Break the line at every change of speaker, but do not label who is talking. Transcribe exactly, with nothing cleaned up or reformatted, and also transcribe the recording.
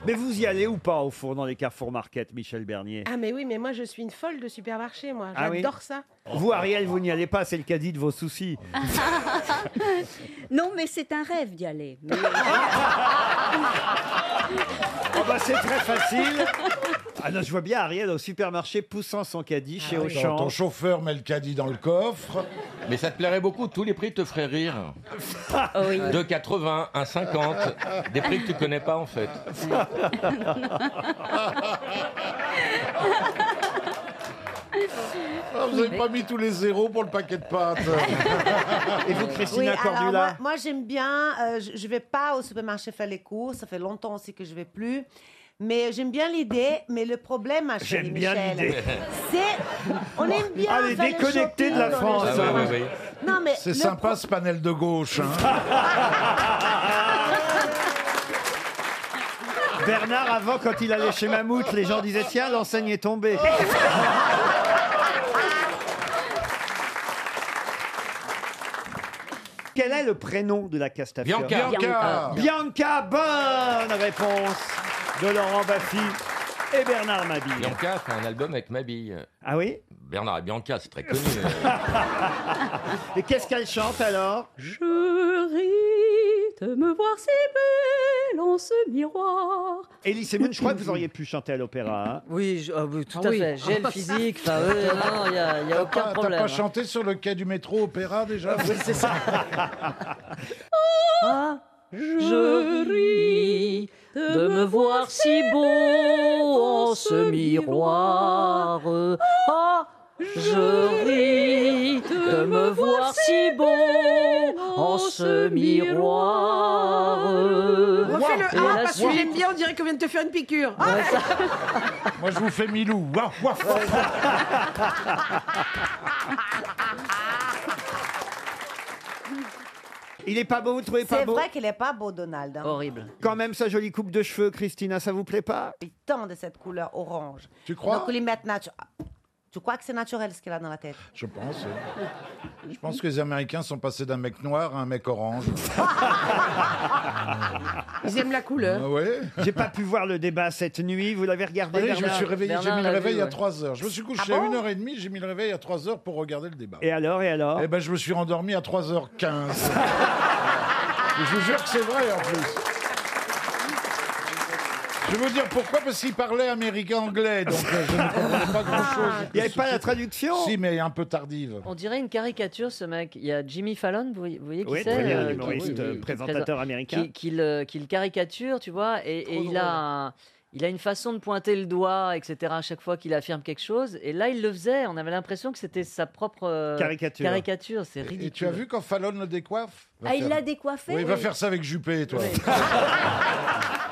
Mais vous y allez ou pas au four dans les Carrefour Market, Michel Bernier?
Ah mais oui, mais moi je suis une folle de supermarché, moi.
Ah oui
J'adore ça.
Vous, Ariel, vous n'y allez pas, c'est le caddie de vos soucis.
Non, mais c'est un rêve d'y aller. Mais-
Oh bah c'est très facile. Ah non, je vois bien Ariel au supermarché poussant son caddie chez
Ton,
Auchan.
ton chauffeur met le caddie dans le coffre.
Mais ça te plairait beaucoup, tous les prix te feraient rire.
Oui.
deux quatre-vingts, un cinquante, des prix que tu connais pas en fait.
Ah, vous n'avez pas mis tous les zéros pour le paquet de pâtes.
Et vous,
Oui,
Christina
alors
Cordula?
moi, moi, j'aime bien, euh, je, je vais pas au supermarché faire les courses, ça fait longtemps aussi que je vais plus. Mais j'aime bien l'idée, mais le problème, ma chérie
J'aime bien
Michel,
l'idée.
c'est, on aime bien
Ah, les
faire le
déconnectés de la
shopping dans
France.
les
Ah oui, oui,
supermarchés.
oui.
Non, mais
C'est
le
sympa
pro-
ce panel de gauche. Hein.
Bernard, avant, quand il allait chez Mammouth, les gens disaient tiens, l'enseigne est tombée. Quel est le prénom de la Castafiore?
Bianca.
Bianca.
Bianca, bonne réponse de Laurent Baffy et Bernard Mabille.
Bianca fait un album avec Mabille.
Ah oui?
Bernard et Bianca, c'est très connu.
Et qu'est-ce qu'elle chante alors?
Je ris de me voir si belle en ce miroir.
Elie Semoun, je crois que vous auriez pu chanter à l'opéra. Hein.
Oui, je- ah oui, tout
Ah
à
oui.
fait. J'ai le physique. Enfin, oui, non, il n'y a, il y a
T'as
aucun
pas, t'as
problème.
pas chanté sur le quai du métro Opéra déjà?
C'est ça. Ah, je ris de me voir si beau en ce miroir. Ah, je ris de me voir si beau en ce miroir.
Refais le
Et
A
la
parce que
suite.
j'aime bien, on dirait qu'on vient de te faire une piqûre.
Ouais, ça-
Moi je vous fais Milou. Waf, waf, waf.
Il est pas beau, vous trouvez pas
c'est
beau?
vrai qu'il est pas beau, Donald. Hein.
Horrible.
Quand même, sa jolie coupe de cheveux, Christina, ça vous plaît pas?
Il tend de cette couleur orange.
Tu crois?
Donc, ils mettent natu- Tu crois que c'est naturel ce qu'il a dans la tête?
Je pense. oui. Je pense que les Américains sont passés d'un mec noir à un mec orange.
Ils aiment la couleur.
Ah ouais.
J'ai pas pu voir le débat cette nuit. Vous l'avez regardé,
Allez, je me
Bernard?
suis réveillé, j'ai
Bernard
mis le
l'a
réveil
vu,
à
ouais.
trois heures. Je me suis couché
Ah
à
bon
une heure et demie, j'ai mis le réveil à trois heures pour regarder le débat.
Et alors, et alors?
Eh ben, je me suis rendormi à trois heures quinze. Je vous jure que c'est vrai en plus. Je vais vous dire pourquoi, parce qu'il parlait américain-anglais, donc euh, je ne comprenais pas grand-chose.
Il n'y avait pas la traduction?
Si, mais un peu tardive.
On dirait une caricature, ce mec. Il y a Jimmy Fallon, vous, vous voyez qui
Oui,
c'est
très bien,
euh, qui-
humoriste,
qui-
euh,
qui
présentateur
présente-
américain.
Qui, qui le, qui le caricature, tu vois, et, et il, a un- il a une façon de pointer le doigt, et cetera, à chaque fois qu'il affirme quelque chose. Et là, il le faisait, on avait l'impression que c'était sa propre euh,
Caricature.
caricature. C'est
Et
ridicule.
tu as vu quand Fallon le décoiffe? Va
Ah, il
faire-
l'a décoiffé?
Oui, va faire ça avec Juppé, toi.
Oui.